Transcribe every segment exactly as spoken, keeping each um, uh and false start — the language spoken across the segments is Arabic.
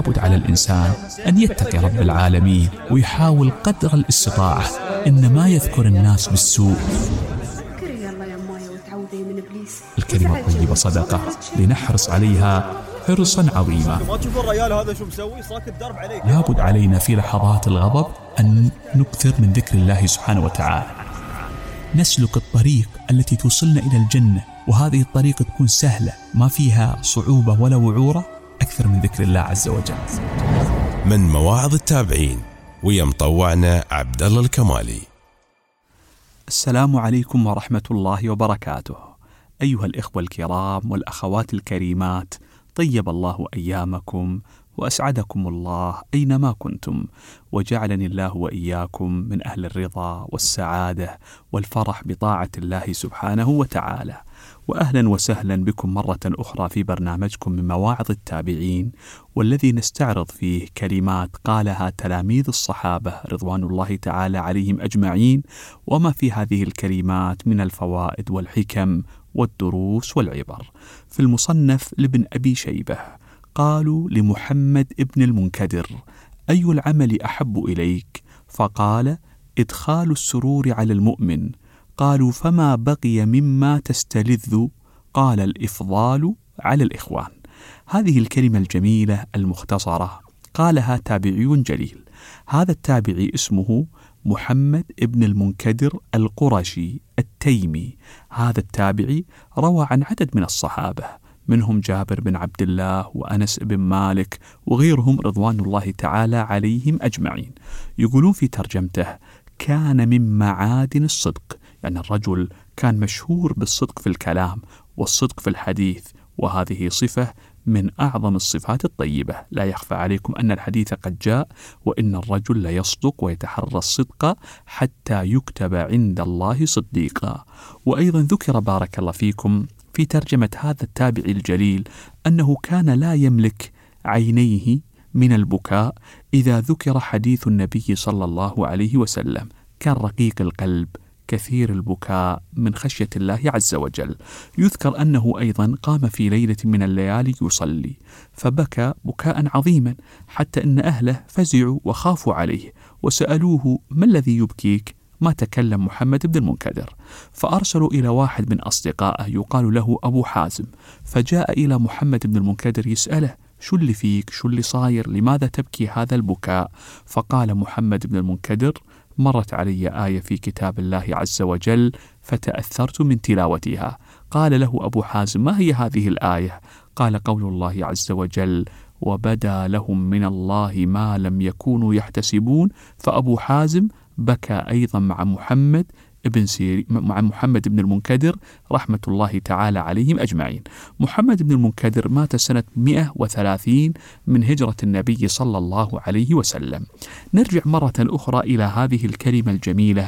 لابد على الإنسان أن يتقي رب العالمين ويحاول قدر الاستطاعة إن ما يذكر الناس بالسوء. الكلمة الطيبة صدقة، لنحرص عليها حرصا عظيما. لابد علينا في لحظات الغضب أن نكثر من ذكر الله سبحانه وتعالى، نسلك الطريق التي توصلنا إلى الجنة، وهذه الطريق تكون سهلة ما فيها صعوبة ولا وعورة، أكثر من ذكر الله عز وجل. من مواعظ التابعين ويا مطوعنا عبد الله الكمالي. السلام عليكم ورحمة الله وبركاته. أيها الإخوة الكرام والأخوات الكريمات، طيب الله أيامكم وأسعدكم الله أينما كنتم، وجعلني الله وإياكم من أهل الرضا والسعادة والفرح بطاعة الله سبحانه وتعالى. وأهلا وسهلا بكم مرة أخرى في برنامجكم من مواعظ التابعين، والذي نستعرض فيه كلمات قالها تلاميذ الصحابة رضوان الله تعالى عليهم أجمعين، وما في هذه الكلمات من الفوائد والحكم والدروس والعبر. في المصنف لابن أبي شيبة قالوا لمحمد ابن المنكدر: أي العمل أحب إليك؟ فقال: إدخال السرور على المؤمن. قالوا: فما بقي مما تستلذ؟ قال: الإفضال على الإخوان. هذه الكلمة الجميلة المختصرة قالها تابعي جليل. هذا التابعي اسمه محمد ابن المنكدر القرشي التيمي. هذا التابعي روى عن عدد من الصحابة، منهم جابر بن عبد الله وأنس بن مالك وغيرهم رضوان الله تعالى عليهم أجمعين. يقولون في ترجمته: كان من معادن الصدق، يعني الرجل كان مشهور بالصدق في الكلام والصدق في الحديث، وهذه صفة من أعظم الصفات الطيبة. لا يخفى عليكم أن الحديث قد جاء: وإن الرجل ليصدق ويتحرى الصدق حتى يكتب عند الله صديقا. وأيضا ذكر بارك الله فيكم في ترجمة هذا التابعي الجليل أنه كان لا يملك عينيه من البكاء إذا ذكر حديث النبي صلى الله عليه وسلم، كان رقيق القلب كثير البكاء من خشية الله عز وجل. يذكر أنه أيضا قام في ليلة من الليالي يصلي فبكى بكاء عظيما، حتى أن أهله فزعوا وخافوا عليه وسألوه: ما الذي يبكيك؟ ما تكلم محمد بن المنكدر، فأرسلوا إلى واحد من أصدقائه يقال له أبو حازم، فجاء إلى محمد بن المنكدر يسأله: شو اللي فيك؟ شو اللي صاير؟ لماذا تبكي هذا البكاء؟ فقال محمد بن المنكدر: مرت علي آية في كتاب الله عز وجل فتأثرت من تلاوتها. قال له أبو حازم: ما هي هذه الآية؟ قال: قول الله عز وجل: وبدا لهم من الله ما لم يكونوا يحتسبون. فأبو حازم بكى أيضا مع محمد ابن سيرين مع محمد بن المنكدر رحمة الله تعالى عليهم أجمعين. محمد بن المنكدر مات سنة مئة وثلاثين من هجرة النبي صلى الله عليه وسلم. نرجع مرة أخرى إلى هذه الكلمة الجميلة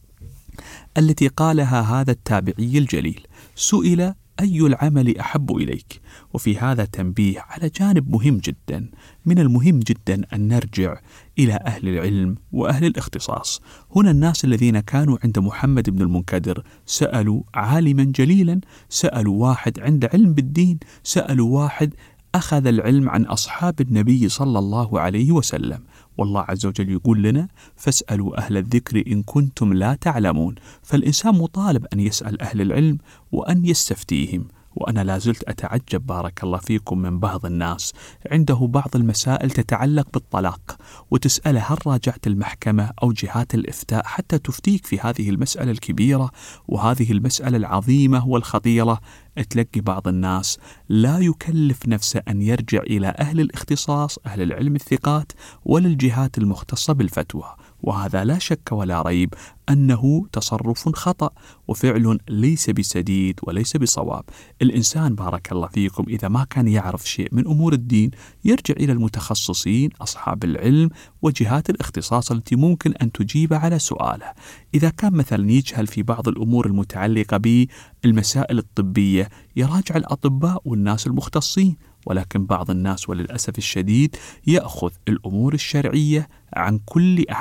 التي قالها هذا التابعي الجليل. سئل: أي العمل أحب إليك؟ وفي هذا تنبيه على جانب مهم جدا. من المهم جدا أن نرجع إلى أهل العلم وأهل الاختصاص. هنا الناس الذين كانوا عند محمد بن المنكدر سألوا عالما جليلا، سألوا واحد عند علم بالدين، سألوا واحد أخذ العلم عن أصحاب النبي صلى الله عليه وسلم. والله عز وجل يقول لنا: فاسألوا أهل الذكر إن كنتم لا تعلمون. فالإنسان مطالب أن يسأل أهل العلم وأن يستفتيهم. وأنا لازلت أتعجب بارك الله فيكم من بعض الناس عنده بعض المسائل تتعلق بالطلاق، وتسأله: هل راجعت المحكمة أو جهات الإفتاء حتى تفتيك في هذه المسألة الكبيرة وهذه المسألة العظيمة والخطيرة؟ تلاقي بعض الناس لا يكلف نفسه أن يرجع إلى أهل الاختصاص أهل العلم الثقات ولا الجهات المختصة بالفتوى، وهذا لا شك ولا ريب أنه تصرف خطأ وفعل ليس بسديد وليس بصواب. الإنسان بارك الله فيكم إذا ما كان يعرف شيء من أمور الدين يرجع إلى المتخصصين أصحاب العلم وجهات الاختصاص التي ممكن أن تجيب على سؤاله. إذا كان مثلا يجهل في بعض الأمور المتعلقة بالمسائل الطبية يراجع الأطباء والناس المختصين. ولكن بعض الناس وللأسف الشديد يأخذ الأمور الشرعية عن كل أحد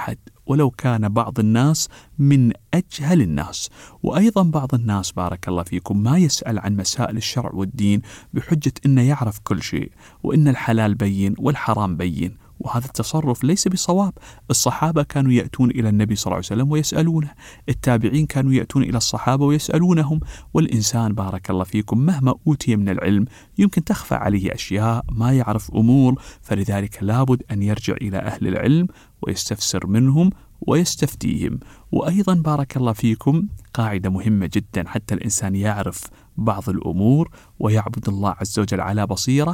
ولو كان بعض الناس من أجهل الناس. وأيضا بعض الناس بارك الله فيكم ما يسأل عن مسائل الشرع والدين بحجة إنه يعرف كل شيء، وإن الحلال بين والحرام بين، وهذا التصرف ليس بصواب. الصحابة كانوا يأتون إلى النبي صلى الله عليه وسلم ويسألونه، التابعين كانوا يأتون إلى الصحابة ويسألونهم. والإنسان بارك الله فيكم مهما أوتي من العلم يمكن تخفى عليه أشياء، ما يعرف أمور، فلذلك لابد أن يرجع إلى أهل العلم ويستفسر منهم ويستفتيهم. وأيضا بارك الله فيكم قاعدة مهمة جدا حتى الإنسان يعرف بعض الأمور ويعبد الله عز وجل على بصيرة: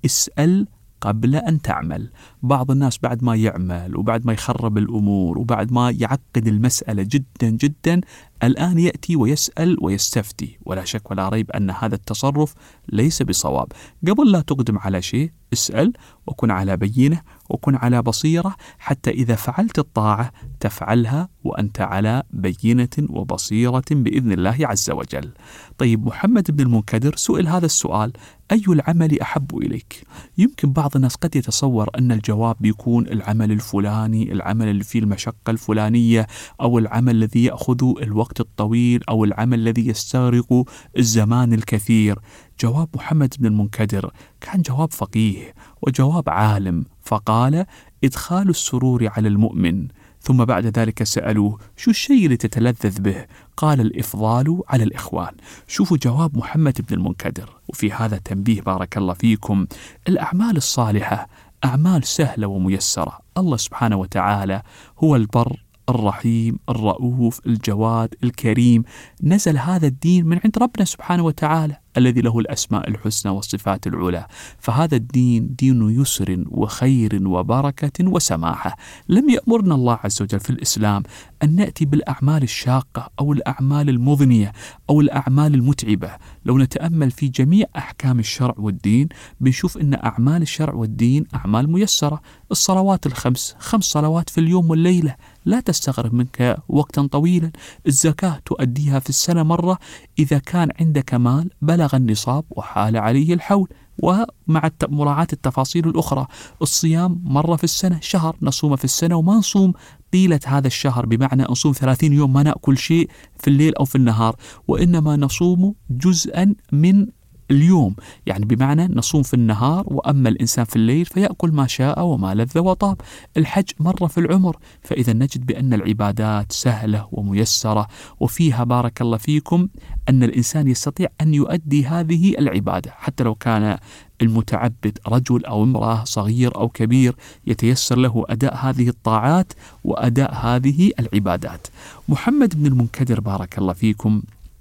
اسأل قبل أن تعمل. بعض الناس بعد ما يعمل وبعد ما يخرب الأمور وبعد ما يعقد المسألة جدا جدا الآن يأتي ويسأل ويستفتي، ولا شك ولا ريب أن هذا التصرف ليس بصواب. قبل لا تقدم على شيء اسأل وكن على بينة وكن على بصيرة، حتى إذا فعلت الطاعة تفعلها وأنت على بينة وبصيرة بإذن الله عز وجل. طيب، محمد بن المنكدر سئل هذا السؤال: أي العمل أحب إليك؟ يمكن بعض الناس قد يتصور أن الجواب بيكون العمل الفلاني، العمل اللي فيه المشقة الفلانية، أو العمل الذي يأخذ الوقت الطويل، أو العمل الذي يستغرق الزمان الكثير. جواب محمد بن المنكدر كان جواب فقيه وجواب عالم، فقال: إدخال السرور على المؤمن. ثم بعد ذلك سألوه: شو الشيء اللي تتلذذ به؟ قال: الإفضال على الإخوان. شوفوا جواب محمد بن المنكدر. وفي هذا تنبيه بارك الله فيكم: الأعمال الصالحة أعمال سهلة وميسرة. الله سبحانه وتعالى هو البر الرحيم الرؤوف الجواد الكريم، نزل هذا الدين من عند ربنا سبحانه وتعالى الذي له الأسماء الحسنى والصفات العلى. فهذا الدين دين يسر وخير وبركة وسماحة. لم يأمرنا الله عز وجل في الإسلام أن نأتي بالأعمال الشاقة أو الأعمال المضنية أو الأعمال المتعبة. لو نتأمل في جميع أحكام الشرع والدين بنشوف أن أعمال الشرع والدين أعمال ميسرة. الصلوات الخمس، خمس صلوات في اليوم والليلة، لا تستغرق منك وقتا طويلا. الزكاة تؤديها في السنة مرة إذا كان عندك مال بلغ النصاب وحال عليه الحول، ومع مراعاة التفاصيل الأخرى. الصيام مرة في السنة، شهر نصوم في السنة، وما نصوم طيلة هذا الشهر، بمعنى نصوم ثلاثين يوم ما نأكل شيء في الليل أو في النهار، وإنما نصوم جزءا من اليوم، يعني بمعنى نصوم في النهار وأما الإنسان في الليل فيأكل ما شاء وما لذ وطاب. الحج مرة في العمر. فإذا نجد بأن العبادات سهلة وميسرة، وفيها بارك الله فيكم أن الإنسان يستطيع أن يؤدي هذه العبادة حتى لو كان المتعبد رجل أو امرأة، صغير أو كبير، يتيسر له أداء هذه الطاعات وأداء هذه العبادات. محمد بن المنكدر بارك الله فيكم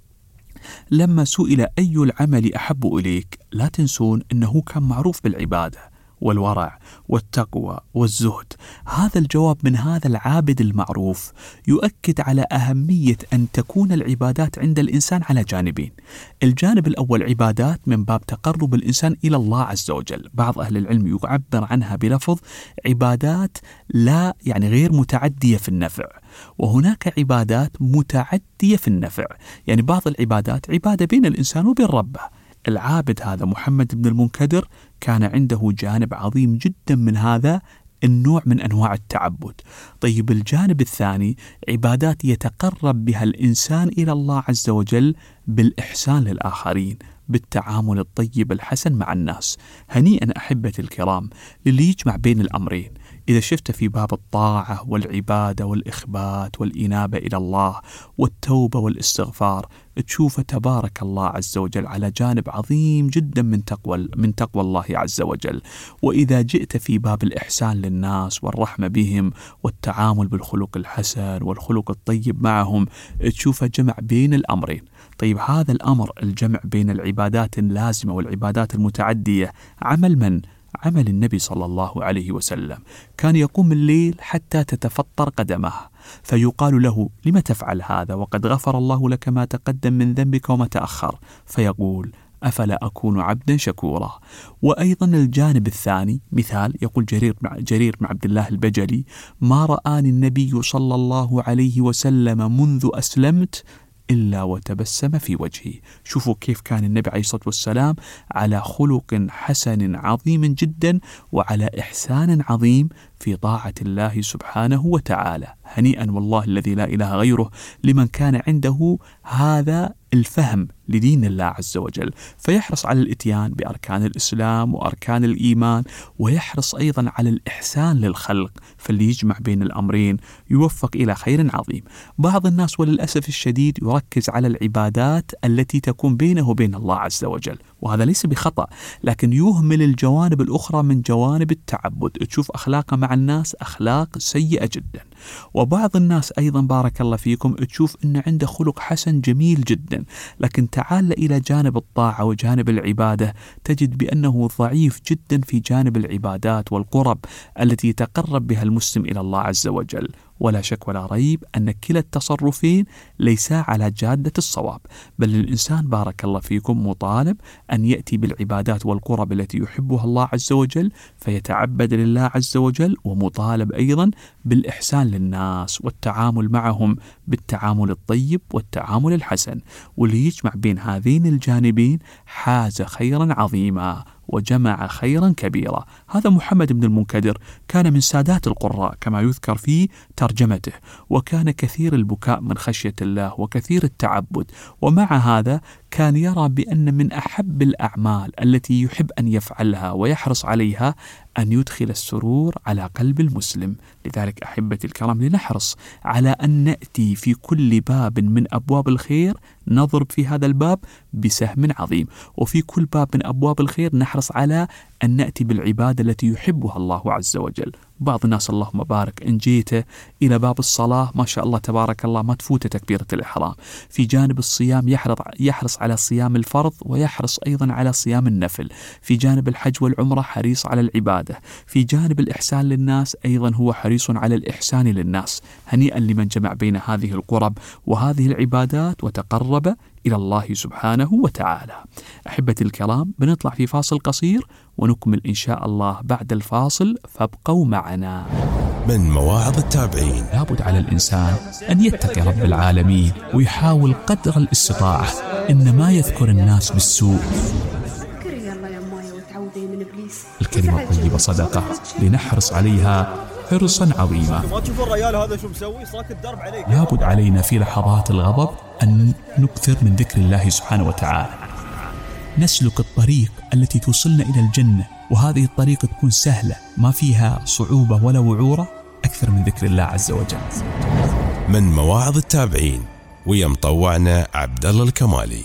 لما سئل أي العمل أحب إليك، لا تنسون أنه كان معروف بالعبادة والورع والتقوى والزهد. هذا الجواب من هذا العابد المعروف يؤكد على أهمية أن تكون العبادات عند الإنسان على جانبين. الجانب الأول عبادات من باب تقرب الإنسان إلى الله عز وجل. بعض أهل العلم يعبر عنها بلفظ عبادات لا يعني غير متعدية في النفع، وهناك عبادات متعدية في النفع. يعني بعض العبادات عبادة بين الإنسان وبين ربه. العابد هذا محمد بن المنكدر كان عنده جانب عظيم جدا من هذا النوع من أنواع التعبد. طيب، الجانب الثاني عبادات يتقرب بها الإنسان إلى الله عز وجل بالإحسان للآخرين، بالتعامل الطيب الحسن مع الناس. هنيئا أحبتي الكرام للي يجمع بين الأمرين. إذا شفت في باب الطاعة والعبادة والإخبات والإنابة إلى الله والتوبة والاستغفار، تشوف تبارك الله عز وجل على جانب عظيم جدا من تقوى من تقوى الله عز وجل. وإذا جئت في باب الإحسان للناس والرحمة بهم والتعامل بالخلق الحسن والخلق الطيب معهم، تشوف جمع بين الأمرين. طيب، هذا الأمر الجمع بين العبادات اللازمة والعبادات المتعدية عمل من؟ عمل النبي صلى الله عليه وسلم. كان يقوم الليل حتى تتفطر قدمه، فيقال له: لم تفعل هذا وقد غفر الله لك ما تقدم من ذنبك وما تأخر؟ فيقول: أفلا أكون عبدا شكورا. وأيضا الجانب الثاني مثال يقول جرير جرير بن عبد الله البجلي: ما رآني النبي صلى الله عليه وسلم منذ أسلمت إلا وتبسم في وجهي. شوفوا كيف كان النبي عليه الصلاة والسلام على خلق حسن عظيم جدا وعلى إحسان عظيم في طاعة الله سبحانه وتعالى. هنيئا والله الذي لا إله غيره لمن كان عنده هذا الفهم لدين الله عز وجل، فيحرص على الإتيان بأركان الإسلام وأركان الإيمان، ويحرص أيضا على الإحسان للخلق، فاللي يجمع بين الأمرين يوفق إلى خير عظيم. بعض الناس وللأسف الشديد يركز على العبادات التي تكون بينه وبين الله عز وجل، وهذا ليس بخطأ، لكن يهمل الجوانب الأخرى من جوانب التعبد. تشوف أخلاقه مع الناس أخلاق سيئة جدا. وبعض الناس أيضا بارك الله فيكم تشوف أنه عنده خلق حسن جميل جدا، لكن تعال إلى جانب الطاعة وجانب العبادة تجد بأنه ضعيف جدا في جانب العبادات والقرب التي يتقرب بها المسلم إلى الله عز وجل. ولا شك ولا ريب أن كلا التصرفين ليسا على جادة الصواب، بل الإنسان بارك الله فيكم مطالب أن يأتي بالعبادات والقرب التي يحبها الله عز وجل فيتعبد لله عز وجل، ومطالب أيضا بالإحسان للناس والتعامل معهم بالتعامل الطيب والتعامل الحسن. واللي يجمع بين هذين الجانبين حاز خيرا عظيما وجمع خيرا كبيرا. هذا محمد بن المنكدر كان من سادات القراء كما يذكر في ترجمته، وكان كثير البكاء من خشية الله وكثير التعبد، ومع هذا كان يرى بأن من أحب الأعمال التي يحب أن يفعلها ويحرص عليها أن يدخل السرور على قلب المسلم. لذلك أحبتي الكرام لنحرص على أن نأتي في كل باب من أبواب الخير نضرب في هذا الباب بسهم عظيم، وفي كل باب من أبواب الخير نحرص على أن نأتي بالعبادة التي يحبها الله عز وجل. بعض الناس اللهم بارك إن جيت إلى باب الصلاة ما شاء الله تبارك الله ما تفوت تكبيرة الإحرام. في جانب الصيام يحرص يحرص على صيام الفرض ويحرص أيضا على صيام النفل. في جانب الحج والعمرة حريص على العبادة. في جانب الإحسان للناس أيضا هو حريص على الإحسان للناس. هنيئا لمن جمع بين هذه القرب وهذه العبادات وتقرب إلى الله سبحانه وتعالى. أحبتي الكرام بنطلع في فاصل قصير ونكمل إن شاء الله بعد الفاصل، فابقوا معنا. من مواعظ التابعين: لابد على الإنسان أن يتقي رب العالمين ويحاول قدر الاستطاعة إن ما يذكر الناس بالسوء. الكلمة الطيبة صدقة، لنحرص عليها حرصا عظيما. لابد علينا في لحظات الغضب أن نكثر من ذكر الله سبحانه وتعالى، نسلك الطريق التي توصلنا إلى الجنة، وهذه الطريق تكون سهلة ما فيها صعوبة ولا وعورة أكثر من ذكر الله عز وجل. من مواعظ التابعين ويا مطوعنا عبد الله الكمالي.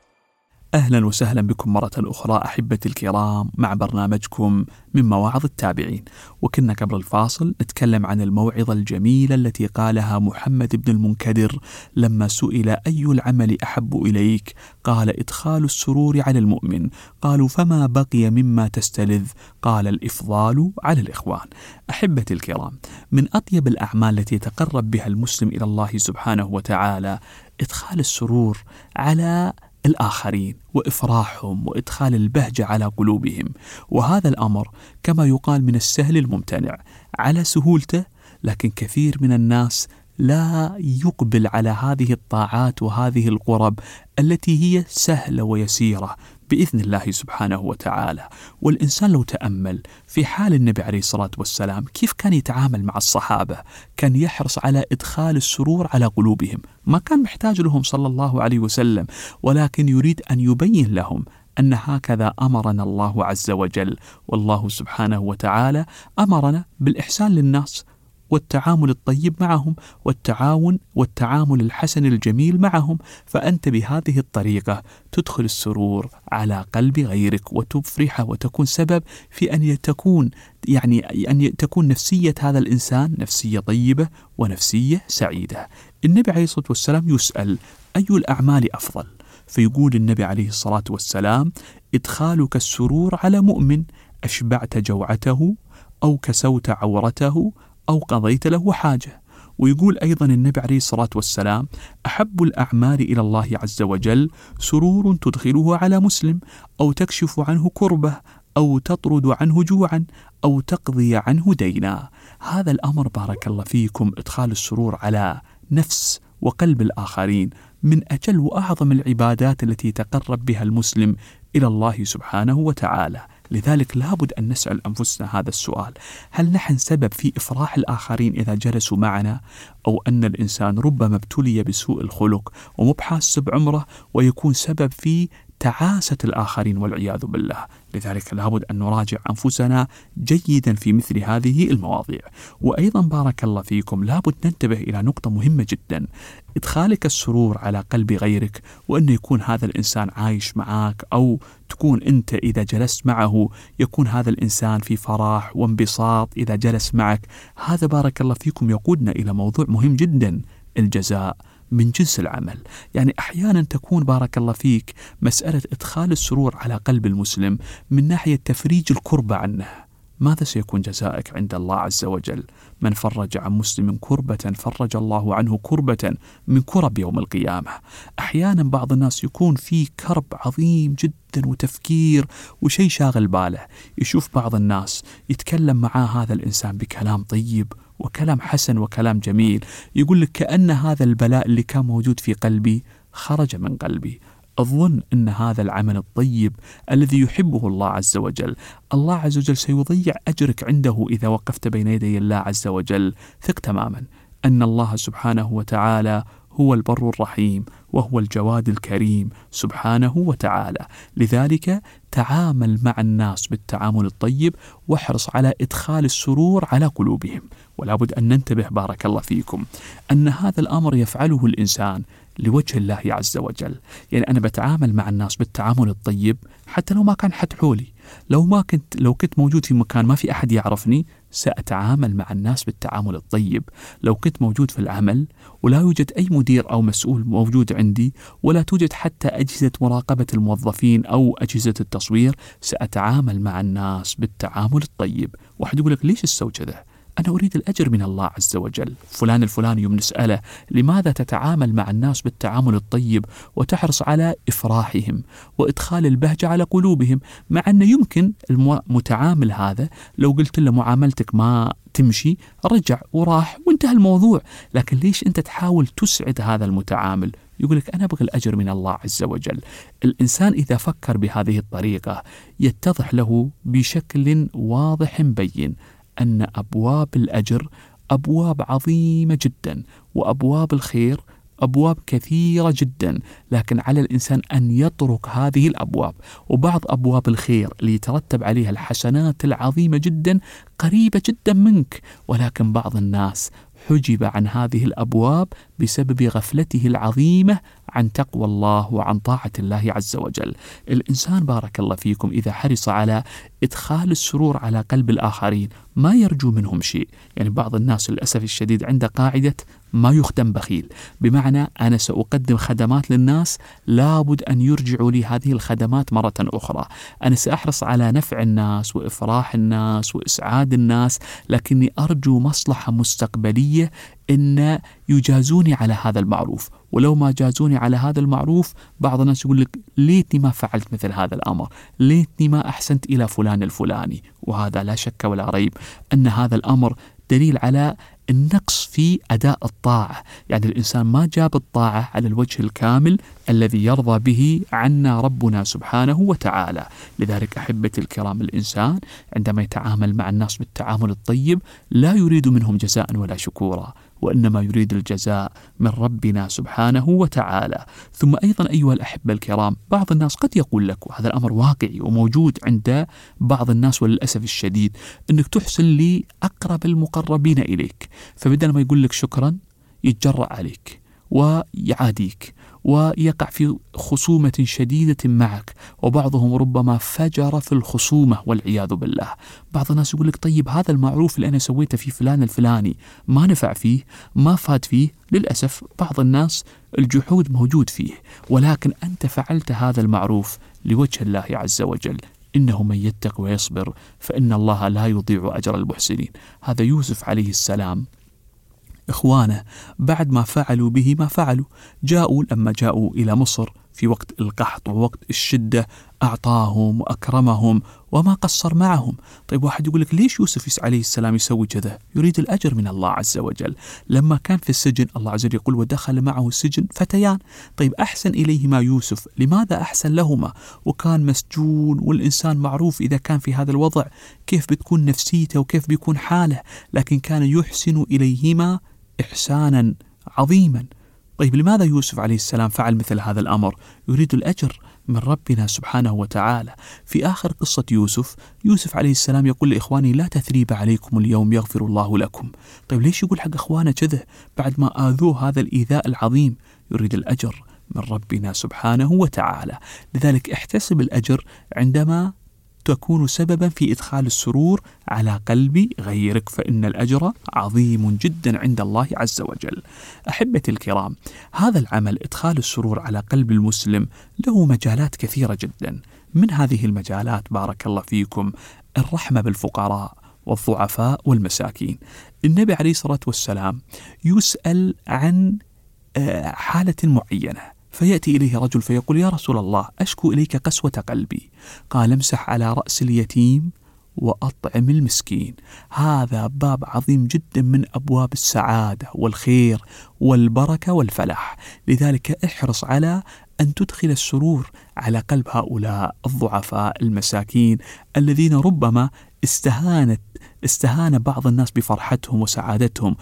أهلا وسهلا بكم مرة أخرى أحبتي الكرام مع برنامجكم من مواعظ التابعين. وكنا قبل الفاصل نتكلم عن الموعظة الجميلة التي قالها محمد بن المنكدر لما سئل أي العمل أحب إليك؟ قال إدخال السرور على المؤمن. قالوا فما بقي مما تستلذ؟ قال الإفضال على الإخوان. أحبتي الكرام، من أطيب الأعمال التي يتقرب بها المسلم إلى الله سبحانه وتعالى إدخال السرور على الآخرين وإفراحهم وإدخال البهجة على قلوبهم. وهذا الأمر كما يقال من السهل الممتنع على سهولته، لكن كثير من الناس لا يقبل على هذه الطاعات وهذه القرب التي هي سهلة ويسيرة بإذن الله سبحانه وتعالى. والإنسان لو تأمل في حال النبي عليه الصلاة والسلام كيف كان يتعامل مع الصحابة، كان يحرص على إدخال السرور على قلوبهم، ما كان محتاج لهم صلى الله عليه وسلم، ولكن يريد أن يبين لهم أن هكذا أمرنا الله عز وجل. والله سبحانه وتعالى أمرنا بالإحسان للناس والتعامل الطيب معهم والتعاون والتعامل الحسن الجميل معهم، فأنت بهذه الطريقة تدخل السرور على قلب غيرك وتفرحه وتكون سبب في أن تكون يعني أن تكون نفسية هذا الإنسان نفسية طيبة ونفسية سعيدة. النبي عليه الصلاة والسلام يسأل أي الأعمال أفضل؟ فيقول النبي عليه الصلاة والسلام إدخالك السرور على مؤمن أشبعت جوعته أو كسوت عورته أو قضيت له حاجة. ويقول أيضا النبي عليه الصلاة والسلام أحب الأعمال إلى الله عز وجل سرور تدخله على مسلم أو تكشف عنه كربة أو تطرد عنه جوعا أو تقضي عنه دينا. هذا الأمر بارك الله فيكم إدخال السرور على نفس وقلب الآخرين من أجل وأعظم العبادات التي يتقرب بها المسلم إلى الله سبحانه وتعالى. لذلك لابد أن نسأل أنفسنا هذا السؤال: هل نحن سبب في إفراح الآخرين إذا جلسوا معنا؟ أو أن الإنسان ربما ابتلي بسوء الخلق ومو بحاس بعمره ويكون سبب في تعاسة الآخرين والعياذ بالله؟ لذلك لابد أن نراجع أنفسنا جيدا في مثل هذه المواضيع. وأيضا بارك الله فيكم لابد ننتبه إلى نقطة مهمة جدا: إدخالك السرور على قلب غيرك، وأن يكون هذا الإنسان عايش معك، أو تكون أنت إذا جلست معه يكون هذا الإنسان في فرح وانبساط إذا جلس معك. هذا بارك الله فيكم يقودنا إلى موضوع مهم جدا: الجزاء من جنس العمل. يعني أحيانا تكون بارك الله فيك مسألة إدخال السرور على قلب المسلم من ناحية تفريج الكربة عنه. ماذا سيكون جزائك عند الله عز وجل؟ من فرج عن مسلم كربة فرج الله عنه كربة من كرب يوم القيامة. أحيانا بعض الناس يكون في كرب عظيم جدا وتفكير وشيء شاغل باله، يشوف بعض الناس يتكلم معاه هذا الإنسان بكلام طيب وكلام حسن وكلام جميل، يقول لك كأن هذا البلاء اللي كان موجود في قلبي خرج من قلبي. أظن أن هذا العمل الطيب الذي يحبه الله عز وجل، الله عز وجل سيضيع أجرك عنده إذا وقفت بين يدي الله عز وجل. ثق تماما أن الله سبحانه وتعالى هو البر الرحيم وهو الجواد الكريم سبحانه وتعالى. لذلك تعامل مع الناس بالتعامل الطيب، واحرص على إدخال السرور على قلوبهم. ولا بد أن ننتبه بارك الله فيكم أن هذا الأمر يفعله الإنسان لوجه الله عز وجل. يعني أنا بتعامل مع الناس بالتعامل الطيب حتى لو ما كان حد حولي، لو ما كنت لو كنت موجود في مكان ما في أحد يعرفني سأتعامل مع الناس بالتعامل الطيب. لو كنت موجود في العمل ولا يوجد أي مدير أو مسؤول موجود عندي، ولا توجد حتى أجهزة مراقبة الموظفين أو أجهزة التصوير، سأتعامل مع الناس بالتعامل الطيب. واحد يقول لك ليش السوي كذا؟ أنا أريد الأجر من الله عز وجل. فلان الفلاني يوم نسأله لماذا تتعامل مع الناس بالتعامل الطيب وتحرص على إفراحهم وإدخال البهجة على قلوبهم، مع أنه يمكن المتعامل هذا لو قلت له معاملتك ما تمشي رجع وراح وانتهى الموضوع. لكن ليش أنت تحاول تسعد هذا المتعامل؟ يقول لك أنا أبغى الأجر من الله عز وجل. الإنسان إذا فكر بهذه الطريقة يتضح له بشكل واضح بين أن أبواب الأجر أبواب عظيمة جدا، وأبواب الخير أبواب كثيرة جدا، لكن على الإنسان أن يترك هذه الأبواب. وبعض أبواب الخير اللي يترتب عليها الحسنات العظيمة جدا قريبة جدا منك، ولكن بعض الناس حجب عن هذه الأبواب بسبب غفلته العظيمة عن تقوى الله وعن طاعة الله عز وجل. الإنسان بارك الله فيكم إذا حرص على إدخال السرور على قلب الآخرين ما يرجو منهم شيء. يعني بعض الناس للأسف الشديد عنده قاعدة ما يخدم بخيل، بمعنى أنا سأقدم خدمات للناس لابد أن يرجعوا لي هذه الخدمات مرة أخرى. أنا سأحرص على نفع الناس وإفراح الناس وإسعاد الناس، لكني أرجو مصلحة مستقبلية إن يجازوني على هذا المعروف. ولو ما جازوني على هذا المعروف بعض الناس يقول لك ليتني ما فعلت مثل هذا الأمر، ليتني ما أحسنت إلى فلان الفلاني. وهذا لا شك ولا ريب أن هذا الأمر دليل على النقص في أداء الطاعة. يعني الإنسان ما جاب الطاعة على الوجه الكامل الذي يرضى به عنا ربنا سبحانه وتعالى. لذلك أحبتي الكرام، الإنسان عندما يتعامل مع الناس بالتعامل الطيب لا يريد منهم جزاء ولا شكورا، وإنما يريد الجزاء من ربنا سبحانه وتعالى. ثم أيضا أيها الأحبة الكرام، بعض الناس قد يقول لك، وهذا الأمر واقعي وموجود عند بعض الناس وللأسف الشديد، أنك تحسن لأقرب المقربين إليك، فبدل ما يقول لك شكرا يتجرأ عليك ويعاديك ويقع في خصومة شديدة معك، وبعضهم ربما فجر في الخصومة والعياذ بالله. بعض الناس يقول لك طيب هذا المعروف اللي أنا سويته في فلان الفلاني ما نفع فيه، ما فاد فيه. للأسف بعض الناس الجحود موجود فيه، ولكن أنت فعلت هذا المعروف لوجه الله عز وجل. إنه من يتق ويصبر فإن الله لا يضيع أجر المحسنين. هذا يوسف عليه السلام إخوانه بعد ما فعلوا به ما فعلوا، جاءوا لما جاءوا إلى مصر في وقت القحط ووقت الشدة أعطاهم وأكرمهم وما قصر معهم. طيب واحد يقول لك ليش يوسف عليه السلام يسوي كذا؟ يريد الأجر من الله عز وجل. لما كان في السجن الله عز وجل يقول ودخل معه السجن فتيان. طيب أحسن إليهما يوسف، لماذا أحسن لهما؟ وكان مسجون، والإنسان معروف إذا كان في هذا الوضع كيف بتكون نفسيته وكيف بيكون حاله، لكن كان يحسن إليهما إحسانا عظيما. طيب لماذا يوسف عليه السلام فعل مثل هذا الأمر؟ يريد الأجر من ربنا سبحانه وتعالى. في آخر قصة يوسف، يوسف عليه السلام يقول لإخواني لا تثريب عليكم اليوم يغفر الله لكم. طيب ليش يقول حق إخوانه كذا بعد ما آذوه هذا الإيذاء العظيم؟ يريد الأجر من ربنا سبحانه وتعالى. لذلك احتسب الأجر عندما تكون سببا في إدخال السرور على قلب غيرك، فإن الأجر عظيم جدا عند الله عز وجل. أحبتي الكرام، هذا العمل إدخال السرور على قلب المسلم له مجالات كثيرة جدا. من هذه المجالات بارك الله فيكم الرحمة بالفقراء والضعفاء والمساكين. النبي عليه الصلاة والسلام يسأل عن حالة معينة، فيأتي إليه رجل فيقول يا رسول الله أشكو إليك قسوة قلبي. قال امسح على رأس اليتيم وأطعم المسكين. هذا باب عظيم جدا من أبواب السعادة والخير والبركة والفلاح. لذلك احرص على أن تدخل السرور على قلب هؤلاء الضعفاء المساكين الذين ربما استهانت استهان بعض الناس بفرحتهم وسعادتهم،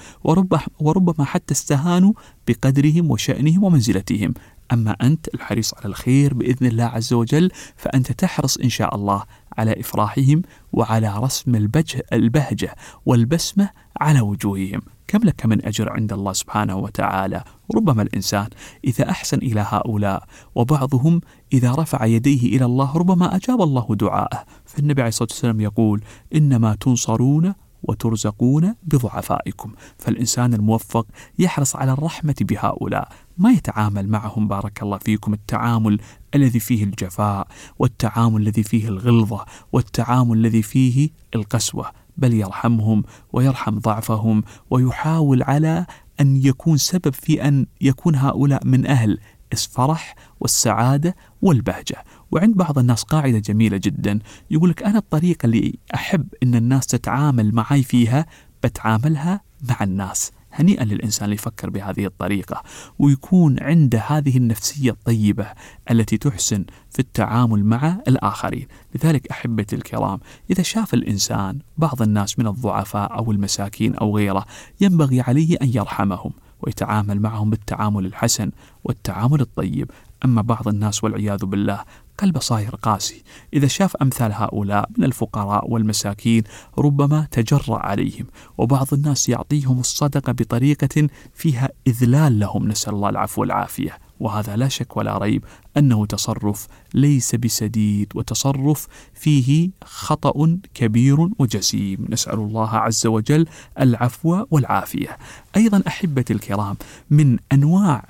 وربما حتى استهانوا بقدرهم وشأنهم ومنزلتهم. أما أنت الحريص على الخير بإذن الله عز وجل، فأنت تحرص إن شاء الله على إفراحهم وعلى رسم البهجة والبسمة على وجوههم. كم لك من أجر عند الله سبحانه وتعالى. ربما الإنسان إذا أحسن إلى هؤلاء، وبعضهم إذا رفع يديه إلى الله ربما أجاب الله دعاءه. فالنبي عليه الصلاة والسلام يقول إنما تنصرون وترزقون بضعفائكم. فالإنسان الموفق يحرص على الرحمة بهؤلاء، ما يتعامل معهم بارك الله فيكم التعامل الذي فيه الجفاء، والتعامل الذي فيه الغلظة، والتعامل الذي فيه القسوة، بل يرحمهم ويرحم ضعفهم، ويحاول على أن يكون سبب في أن يكون هؤلاء من أهل الفرح والسعادة والبهجة. وعند بعض الناس قاعدة جميلة جدا، يقولك أنا الطريقة اللي أحب أن الناس تتعامل معي فيها بتعاملها مع الناس. هنيئا للإنسان اللي يفكر بهذه الطريقة ويكون عنده هذه النفسية الطيبة التي تحسن في التعامل مع الآخرين. لذلك أحبتي الكرام، إذا شاف الإنسان بعض الناس من الضعفاء أو المساكين أو غيره ينبغي عليه أن يرحمهم ويتعامل معهم بالتعامل الحسن والتعامل الطيب. أما بعض الناس والعياذ بالله قلبه صاير قاسي، إذا شاف أمثال هؤلاء من الفقراء والمساكين ربما تجرأ عليهم، وبعض الناس يعطيهم الصدقة بطريقة فيها إذلال لهم، نسأل الله العفو والعافية. وهذا لا شك ولا ريب أنه تصرف ليس بسديد، وتصرف فيه خطأ كبير وجسيم، نسأل الله عز وجل العفو والعافية. أيضا أحبتي الكرام، من أنواع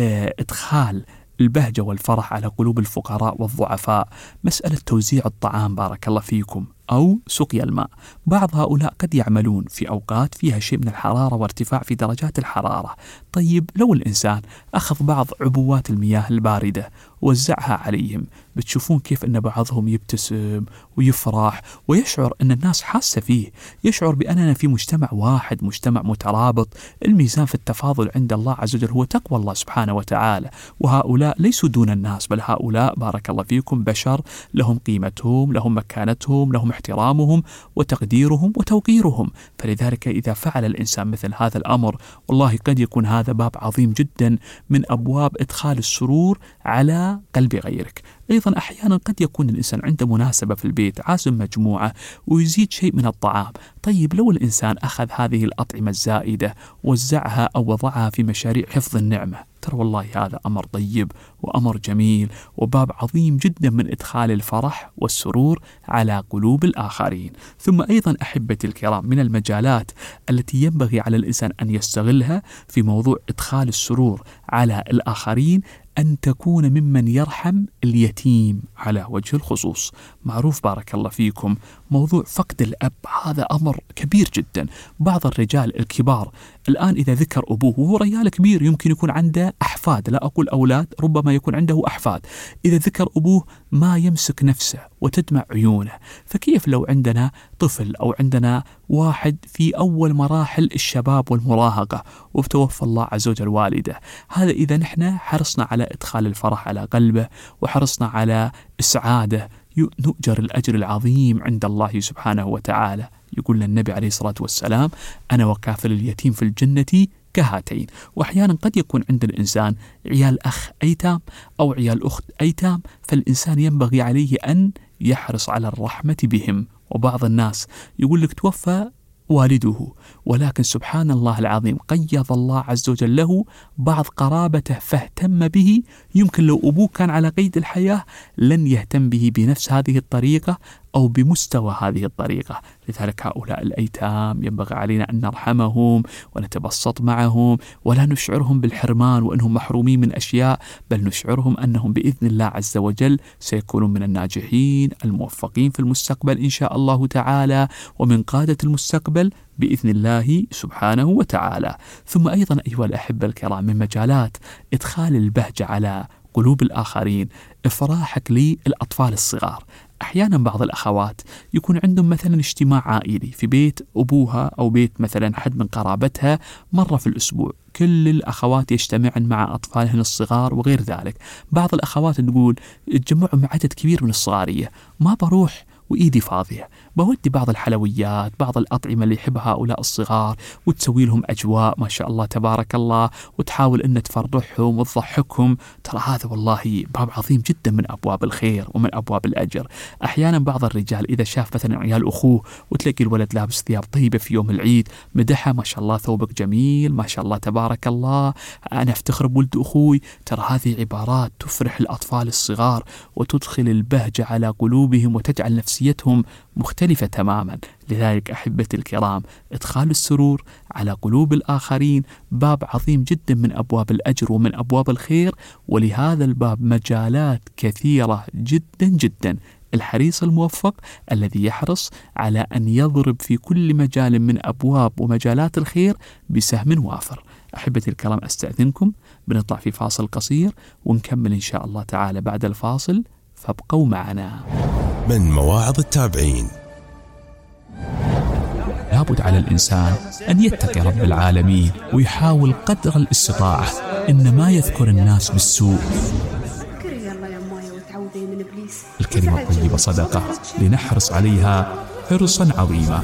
إدخال البهجة والفرح على قلوب الفقراء والضعفاء مسألة توزيع الطعام بارك الله فيكم، أو سقيا الماء. بعض هؤلاء قد يعملون في أوقات فيها شيء من الحرارة وارتفاع في درجات الحرارة. طيب لو الإنسان أخذ بعض عبوات المياه الباردة ووزعها عليهم، بتشوفون كيف أن بعضهم يبتسم ويفرح ويشعر أن الناس حاسة فيه، يشعر بأننا في مجتمع واحد، مجتمع مترابط. الميزان في التفاضل عند الله عز وجل هو تقوى الله سبحانه وتعالى، وهؤلاء ليسوا دون الناس، بل هؤلاء بارك الله فيكم بشر لهم قيمتهم، لهم مكانتهم، لهم احترامهم وتقديرهم وتوقيرهم. فلذلك إذا فعل الإنسان مثل هذا الأمر، والله قد يكون هذا باب عظيم جدا من أبواب إدخال السرور على قلب غيرك. أيضا أحيانا قد يكون الإنسان عنده مناسبة في البيت، عازم مجموعة ويزيد شيء من الطعام. طيب لو الإنسان أخذ هذه الأطعمة الزائدة وزعها أو وضعها في مشاريع حفظ النعمة، ترى والله هذا أمر طيب وأمر جميل وباب عظيم جدا من إدخال الفرح والسرور على قلوب الآخرين. ثم أيضا أحبتي الكرام، من المجالات التي ينبغي على الإنسان أن يستغلها في موضوع إدخال السرور على الآخرين أن تكون ممن يرحم اليتيم على وجه الخصوص. معروف بارك الله فيكم موضوع فقد الأب هذا أمر كبير جدا. بعض الرجال الكبار الآن إذا ذكر أبوه وهو رجال كبير يمكن يكون عنده أحفاد، لا أقول أولاد، ربما يكون عنده أحفاد، إذا ذكر أبوه ما يمسك نفسه وتدمع عيونه. فكيف لو عندنا طفل أو عندنا واحد في أول مراحل الشباب والمراهقة وتوفى الله عز وجل والده؟ هذا إذا نحن حرصنا على إدخال الفرح على قلبه وحرصنا على إسعاده نؤجر الأجر العظيم عند الله سبحانه وتعالى. يقول لنا النبي عليه الصلاة والسلام: أنا وكافل اليتيم في الجنة كهاتين. وأحيانا قد يكون عند الإنسان عيال أخ أيتام أو عيال أخت أيتام، فالإنسان ينبغي عليه أن يحرص على الرحمة بهم. وبعض الناس يقول لك توفى والده، ولكن سبحان الله العظيم قيض الله عز وجل له بعض قرابته فاهتم به. يمكن لو أبوه كان على قيد الحياة لن يهتم به بنفس هذه الطريقة أو بمستوى هذه الطريقة. لذلك هؤلاء الأيتام ينبغي علينا أن نرحمهم ونتبسط معهم ولا نشعرهم بالحرمان وأنهم محرومين من أشياء، بل نشعرهم أنهم بإذن الله عز وجل سيكونون من الناجحين الموفقين في المستقبل إن شاء الله تعالى، ومن قادة المستقبل بإذن الله سبحانه وتعالى. ثم أيضا أيها الأحبة الكرام، من مجالات إدخال البهجة على قلوب الآخرين إفراحك للأطفال الصغار. أحيانا بعض الأخوات يكون عندهم مثلا اجتماع عائلي في بيت أبوها أو بيت مثلا حد من قرابتها مرة في الأسبوع، كل الأخوات يجتمعن مع أطفالهن الصغار وغير ذلك. بعض الأخوات تقول تجمعوا مع عدد كبير من الصغارية، ما بروح وإيدي فاضية، بودي بعض الحلويات بعض الأطعمة اللي يحبها هؤلاء الصغار، وتسوي لهم أجواء ما شاء الله تبارك الله، وتحاول أن تفرحهم وتضحكهم. ترى هذا والله باب عظيم جدا من أبواب الخير ومن أبواب الأجر. أحيانا بعض الرجال إذا شاف مثلا عيال أخوه وتلاقي الولد لابس ثياب طيبة في يوم العيد مدحها: ما شاء الله ثوبك جميل، ما شاء الله تبارك الله، أنا أفتخر بولد أخوي. ترى هذه عبارات تفرح الأطفال الصغار وتدخل البهجة على قلوبهم وتجعل نفسيتهم مختلفة تماما. لذلك أحبتي الكرام، إدخال السرور على قلوب الآخرين باب عظيم جدا من أبواب الأجر ومن أبواب الخير، ولهذا الباب مجالات كثيرة جدا جدا. الحريص الموفق الذي يحرص على أن يضرب في كل مجال من أبواب ومجالات الخير بسهم وافر. أحبتي الكرام، أستأذنكم بنطلع في فاصل قصير ونكمل إن شاء الله تعالى بعد الفاصل، فابقوا معنا. من مواعظ التابعين: لابد على الإنسان أن يتقي رب العالمين ويحاول قدر الاستطاعة إن ما يذكر الناس بالسوء. الكلمة الطيبة صدقة، لنحرص عليها حرصا عظيما.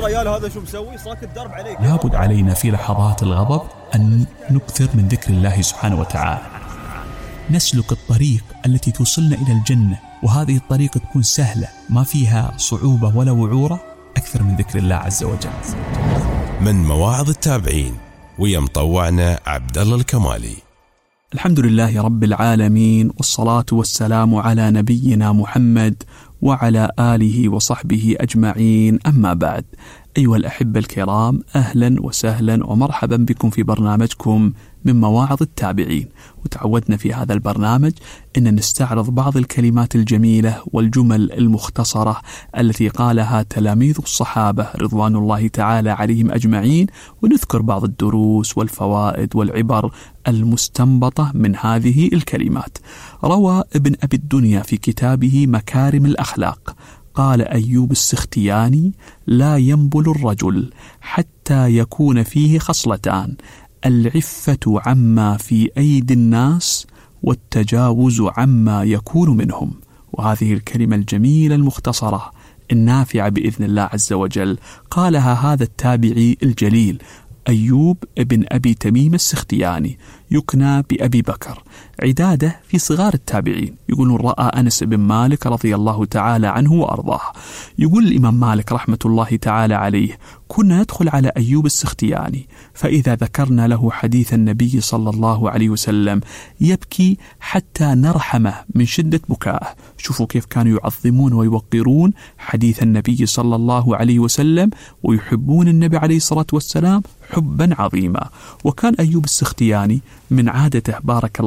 لابد علينا في لحظات الغضب أن نكثر من ذكر الله سبحانه وتعالى، نسلك الطريق التي توصلنا إلى الجنة، وهذه الطريق تكون سهلة ما فيها صعوبة ولا وعورة، أكثر من ذكر الله عز وجل. من مواعظ التابعين ويا مطوعنا عبد الله الكمالي. الحمد لله رب العالمين، والصلاة والسلام على نبينا محمد وعلى آله وصحبه أجمعين، أما بعد. أيها الأحبة الكرام، أهلا وسهلا ومرحبا بكم في برنامجكم من مواعظ التابعين. وتعودنا في هذا البرنامج أن نستعرض بعض الكلمات الجميلة والجمل المختصرة التي قالها تلاميذ الصحابة رضوان الله تعالى عليهم أجمعين، ونذكر بعض الدروس والفوائد والعبر المستنبطة من هذه الكلمات. روى ابن أبي الدنيا في كتابه مكارم الأخلاق قال أيوب السختياني: لا ينبل الرجل حتى يكون فيه خصلتان: العفة عما في أيدي الناس والتجاوز عما يكون منهم. وهذه الكلمة الجميلة المختصرة النافعة بإذن الله عز وجل قالها هذا التابعي الجليل أيوب ابن أبي تميم السختياني، يكنى بأبي بكر، عدادة في صغار التابعين. يقولون رأى أنس بن مالك رضي الله تعالى عنه وأرضاه. يقول الإمام مالك رحمة الله تعالى عليه: كنا ندخل على أيوب السختياني فإذا ذكرنا له حديث النبي صلى الله عليه وسلم يبكي حتى نرحمه من شدة بكائه. شوفوا كيف كانوا يعظمون ويوقرون حديث النبي صلى الله عليه وسلم ويحبون النبي عليه الصلاة والسلام حبا عظيما. وكان أيوب السختياني من عادته بارك الله فيكم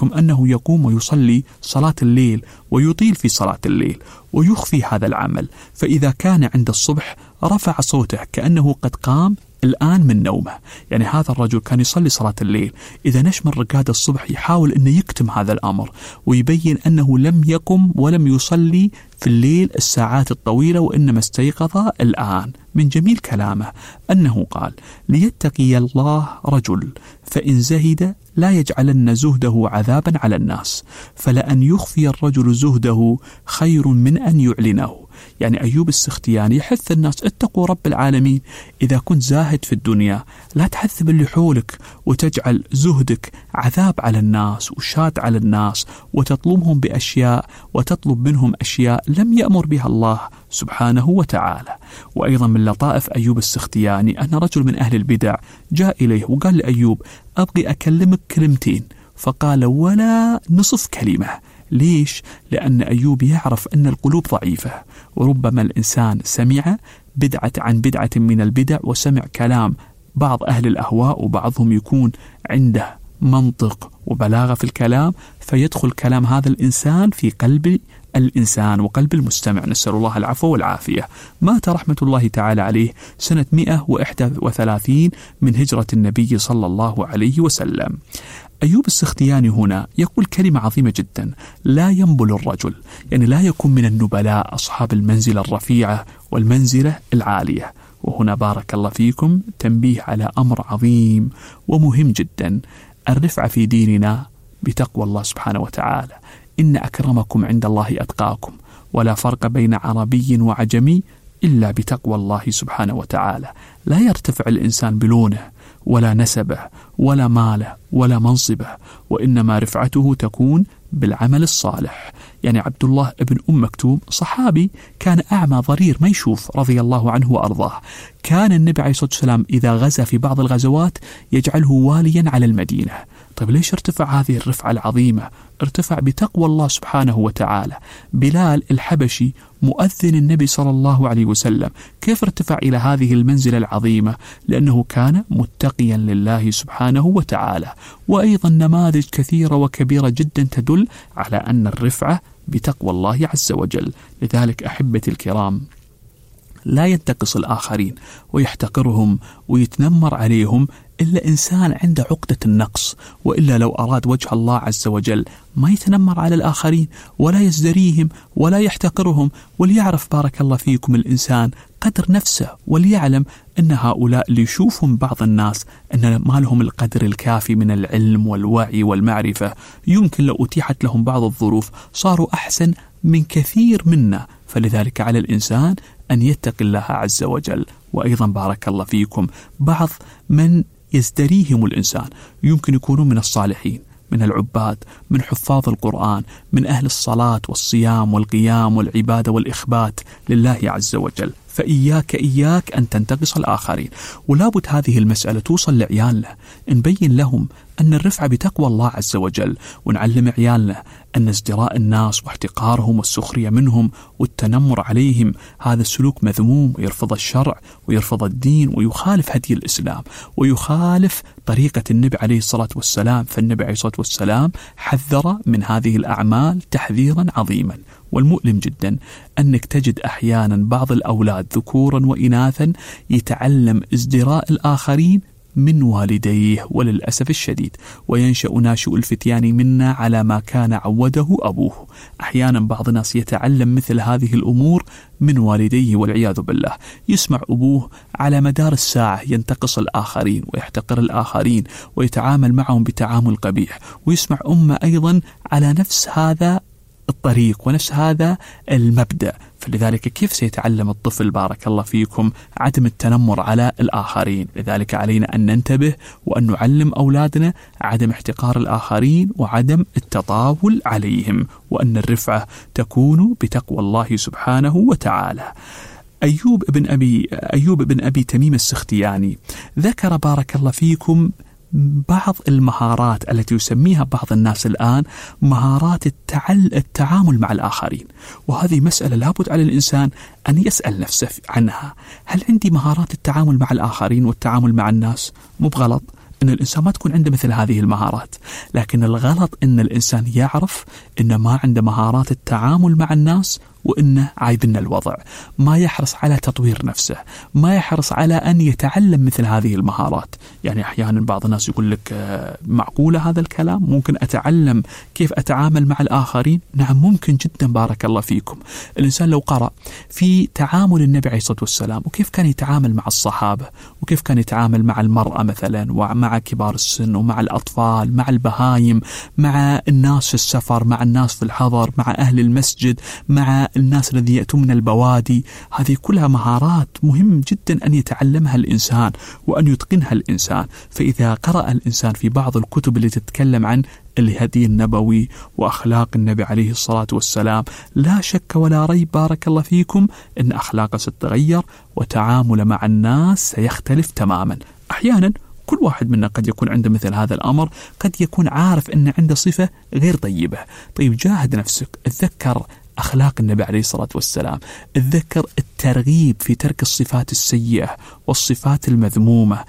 منكم أنه يقوم ويصلي صلاة الليل ويطيل في صلاة الليل ويخفي هذا العمل، فإذا كان عند الصبح رفع صوته كأنه قد قام الآن من نومه. يعني هذا الرجل كان يصلي صلاة الليل، إذا نش من ركاد الصبح يحاول أن يكتم هذا الأمر ويبين أنه لم يقم ولم يصلي في الليل الساعات الطويلة وإنما استيقظ الآن. من جميل كلامه أنه قال: ليتقي الله رجل فإن زهد لا يجعلن زهده عذابا على الناس، فلأن يخفي الرجل زهده خير من أن يعلنه. يعني أيوب السختياني يحث الناس: اتقوا رب العالمين، إذا كنت زاهد في الدنيا لا تحث اللي حولك وتجعل زهدك عذاب على الناس وشاد على الناس وتطلبهم بأشياء وتطلب منهم أشياء لم يأمر بها الله سبحانه وتعالى. وأيضا من لطائف أيوب السختياني أن رجل من أهل البدع جاء إليه وقال لأيوب: أبغي أكلمك كلمتين، فقال: ولا نصف كلمة. ليش؟ لأن أيوب يعرف أن القلوب ضعيفة، وربما الإنسان سمع بدعة عن بدعة من البدع وسمع كلام بعض أهل الأهواء وبعضهم يكون عنده منطق وبلاغة في الكلام، فيدخل كلام هذا الإنسان في قلب الإنسان وقلب المستمع، نسأل الله العفو والعافية. مات رحمة الله تعالى عليه سنة مئة وواحد وثلاثين من هجرة النبي صلى الله عليه وسلم. أيوب السختياني هنا يقول كلمة عظيمة جدا: لا ينبل الرجل، يعني لا يكون من النبلاء أصحاب المنزلة الرفيعة والمنزلة العالية. وهنا بارك الله فيكم تنبيه على أمر عظيم ومهم جدا: الرفعة في ديننا بتقوى الله سبحانه وتعالى. إن أكرمكم عند الله أتقاكم، ولا فرق بين عربي وعجمي إلا بتقوى الله سبحانه وتعالى. لا يرتفع الإنسان بلونه ولا نسبه ولا ماله ولا منصبه، وإنما رفعته تكون بالعمل الصالح. يعني عبد الله ابن أم مكتوم صحابي كان أعمى ضرير ما يشوف رضي الله عنه وأرضاه، كان النبي عليه الصلاة والسلام إذا غزا في بعض الغزوات يجعله واليا على المدينة. طيب ليش ارتفع هذه الرفعة العظيمة؟ ارتفع بتقوى الله سبحانه وتعالى. بلال الحبشي مؤذن النبي صلى الله عليه وسلم كيف ارتفع إلى هذه المنزلة العظيمة؟ لأنه كان متقيا لله سبحانه وتعالى. وأيضا نماذج كثيرة وكبيرة جدا تدل على أن الرفعة بتقوى الله عز وجل. لذلك أحبتي الكرام، لا ينتقص الآخرين ويحتقرهم ويتنمر عليهم إلا إنسان عنده عقدة النقص، وإلا لو أراد وجه الله عز وجل ما يتنمر على الآخرين ولا يزدريهم ولا يحتقرهم. وليعرف بارك الله فيكم الإنسان قدر نفسه، وليعلم أن هؤلاء اللي يشوفهم بعض الناس أن ما لهم القدر الكافي من العلم والوعي والمعرفة، يمكن لو أتيحت لهم بعض الظروف صاروا أحسن من كثير منا. فلذلك على الإنسان أن يتقي الله عز وجل. وأيضا بارك الله فيكم بعض من يزدريهم الإنسان يمكن يكونوا من الصالحين، من العباد، من حفاظ القرآن، من أهل الصلاة والصيام والقيام والعبادة والإخبات لله عز وجل. فإياك إياك أن تنتقص الآخرين. ولابد هذه المسألة توصل لعيالنا، نبين لهم أن الرفعة بتقوى الله عز وجل، ونعلم عيالنا أن ازدراء الناس واحتقارهم والسخرية منهم والتنمر عليهم هذا السلوك مذموم ويرفض الشرع ويرفض الدين ويخالف هدي الإسلام ويخالف طريقة النبي عليه الصلاة والسلام. فالنبي عليه الصلاة والسلام حذر من هذه الأعمال تحذيرا عظيما. والمؤلم جدا أنك تجد أحيانا بعض الأولاد ذكورا وإناثا يتعلم ازدراء الآخرين من والديه وللأسف الشديد، وينشأ ناشئ الفتيان منا على ما كان عوده أبوه. أحيانا بعض الناس يتعلم مثل هذه الأمور من والديه والعياذ بالله. يسمع أبوه على مدار الساعة ينتقص الآخرين ويحتقر الآخرين ويتعامل معهم بتعامل قبيح، ويسمع أمه أيضا على نفس هذا الطريق ونفس هذا المبدأ. فلذلك كيف سيتعلم الطفل بارك الله فيكم عدم التنمر على الآخرين؟ لذلك علينا أن ننتبه وأن نعلم أولادنا عدم احتقار الآخرين وعدم التطاول عليهم، وأن الرفعة تكون بتقوى الله سبحانه وتعالى. أيوب بن أبي أيوب بن أبي تميم السختياني ذكر بارك الله فيكم بعض المهارات التي يسميها بعض الناس الآن مهارات التعل... التعامل مع الآخرين، وهذه مسألة لابد على الإنسان أن يسأل نفسه عنها. هل عندي مهارات التعامل مع الآخرين والتعامل مع الناس؟ مو بغلط أن الإنسان ما تكون عنده مثل هذه المهارات، لكن الغلط أن الإنسان يعرف أنه ما عنده مهارات التعامل مع الناس وإنه عايبن الوضع، ما يحرص على تطوير نفسه، ما يحرص على أن يتعلم مثل هذه المهارات. يعني أحيانا بعض الناس يقول لك معقولة هذا الكلام؟ ممكن أتعلم كيف أتعامل مع الآخرين؟ نعم ممكن جدا، بارك الله فيكم. الإنسان لو قرأ في تعامل النبي عليه الصلاة والسلام وكيف كان يتعامل مع الصحابة، وكيف كان يتعامل مع المرأة مثلا، ومع كبار السن، ومع الأطفال، مع البهايم، مع الناس في السفر، مع الناس في الحضر، مع أهل المسجد، مع الناس الذين يأتون من البوادي، هذه كلها مهارات مهم جدا أن يتعلمها الإنسان وأن يتقنها الإنسان. فإذا قرأ الإنسان في بعض الكتب التي تتكلم عن الهدي النبوي وأخلاق النبي عليه الصلاة والسلام، لا شك ولا ريب بارك الله فيكم أن أخلاقه ستتغير وتعامل مع الناس سيختلف تماما. أحيانا كل واحد منا قد يكون عنده مثل هذا الأمر، قد يكون عارف أن عنده صفة غير طيبة. طيب جاهد نفسك، اتذكر أخلاق النبي عليه الصلاة والسلام، اتذكر الترغيب في ترك الصفات السيئة والصفات المذمومة،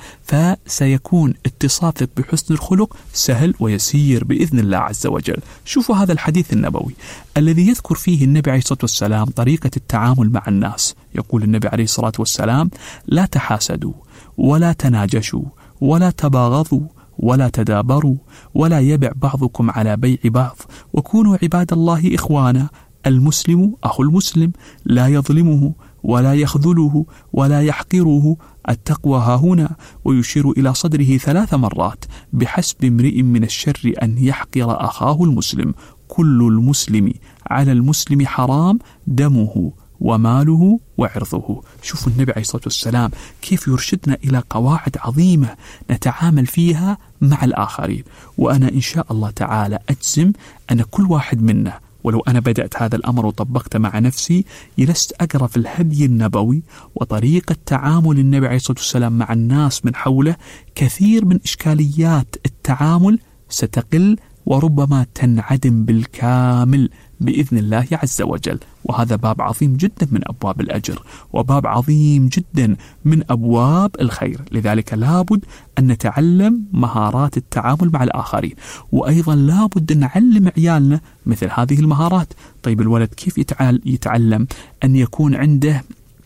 فسيكون اتصافك بحسن الخلق سهل ويسير بإذن الله عز وجل. شوفوا هذا الحديث النبوي الذي يذكر فيه النبي عليه الصلاة والسلام طريقة التعامل مع الناس. يقول النبي عليه الصلاة والسلام: لا تحاسدوا ولا تناجشوا ولا تباغضوا ولا تدابروا ولا يبع بعضكم على بيع بعض، وكونوا عباد الله إخوانا، المسلم أخو المسلم، لا يظلمه ولا يخذله ولا يحقره، التقوى ها هنا. ويشير إلى صدره ثلاث مرات: بحسب امرئ من الشر أن يحقر أخاه المسلم، كل المسلم على المسلم حرام، دمه وماله وعرضه. شوفوا النبي عليه الصلاة والسلام كيف يرشدنا إلى قواعد عظيمة نتعامل فيها مع الآخرين. وأنا إن شاء الله تعالى أجزم أن كل واحد منا، ولو أنا بدأت هذا الأمر وطبقته مع نفسي، جلست أقرأ في الهدي النبوي وطريقة تعامل النبي عليه الصلاة والسلام مع الناس من حوله، كثير من إشكاليات التعامل ستقل وربما تنعدم بالكامل بإذن الله عز وجل. وهذا باب عظيم جدا من أبواب الأجر، وباب عظيم جدا من أبواب الخير. لذلك لابد أن نتعلم مهارات التعامل مع الآخرين، وأيضا لابد أن نعلم عيالنا مثل هذه المهارات. طيب الولد كيف يتعلم أن يكون عنده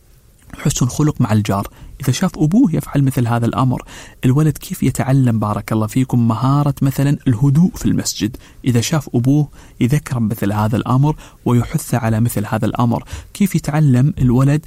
حسن خلق مع الجار؟ إذا شاف أبوه يفعل مثل هذا الأمر. الولد كيف يتعلم بارك الله فيكم مهارة مثلا الهدوء في المسجد؟ إذا شاف أبوه يذكر مثل هذا الأمر ويحث على مثل هذا الأمر. كيف يتعلم الولد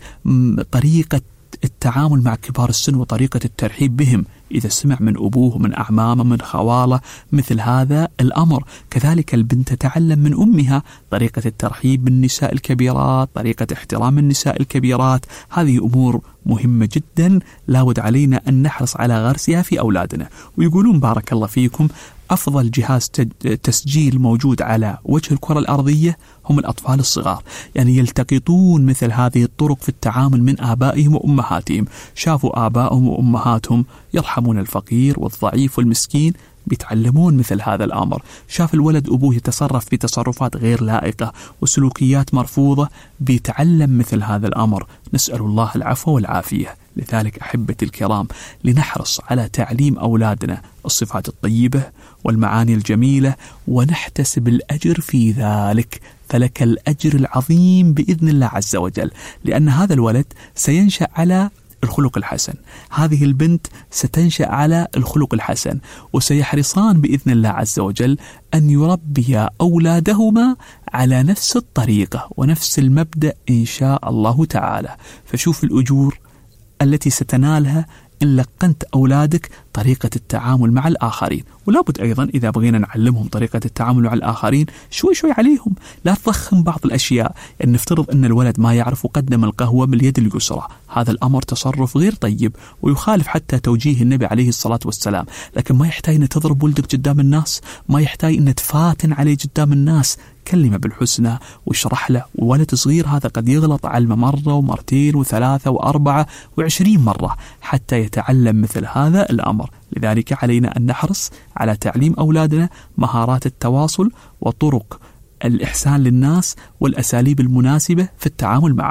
طريقة التعامل مع كبار السن وطريقة الترحيب بهم إذا سمع من أبوه من أعمامه من خواله مثل هذا الأمر؟ كذلك البنت تتعلم من أمها طريقة الترحيب بالنساء الكبيرات، طريقة احترام النساء الكبيرات. هذه أمور مهمة جدا لابد علينا أن نحرص على غرسها في أولادنا. ويقولون بارك الله فيكم أفضل جهاز تسجيل موجود على وجه الكرة الأرضية هم الأطفال الصغار، يعني يلتقطون مثل هذه الطرق في التعامل من آبائهم وأمهاتهم. شافوا آبائهم وأمهاتهم يرحمون الفقير والضعيف والمسكين، بيتعلمون مثل هذا الأمر. شاف الولد أبوه يتصرف بتصرفات غير لائقة وسلوكيات مرفوضة، بيتعلم مثل هذا الأمر. نسأل الله العفو والعافية. لذلك أحبتي الكرام، لنحرص على تعليم أولادنا الصفات الطيبة والمعاني الجميلة، ونحتسب الأجر في ذلك، فلك الأجر العظيم بإذن الله عز وجل، لأن هذا الولد سينشأ على الخلق الحسن، هذه البنت ستنشأ على الخلق الحسن، وسيحرصان بإذن الله عز وجل أن يربيا أولادهما على نفس الطريقة ونفس المبدأ إن شاء الله تعالى. فشوف الأجور التي ستنالها إن لقنت أولادك طريقة التعامل مع الآخرين. ولا بد أيضا إذا بغينا نعلمهم طريقة التعامل مع الآخرين شوي شوي عليهم، لا تضخم بعض الأشياء. يعني نفترض أن الولد ما يعرف وقدم القهوة باليد اليسرى، هذا الأمر تصرف غير طيب ويخالف حتى توجيه النبي عليه الصلاة والسلام. لكن ما يحتاج أن تضرب ولدك قدام الناس، ما يحتاج أن تفاتن عليه قدام الناس، كلمة بالحسنى واشرح له. وولد صغير هذا قد يغلط علم مرة ومرتين وثلاثة وأربعة وعشرين مرة حتى يتعلم مثل هذا الأمر. لذلك علينا أن نحرص على تعليم أولادنا مهارات التواصل وطرق الإحسان للناس والأساليب المناسبة في التعامل معهم.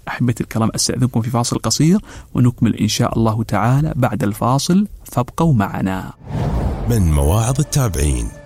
أحبتي الكرام، أستأذنكم في فاصل قصير ونكمل إن شاء الله تعالى بعد الفاصل، فابقوا معنا. من مواعظ التابعين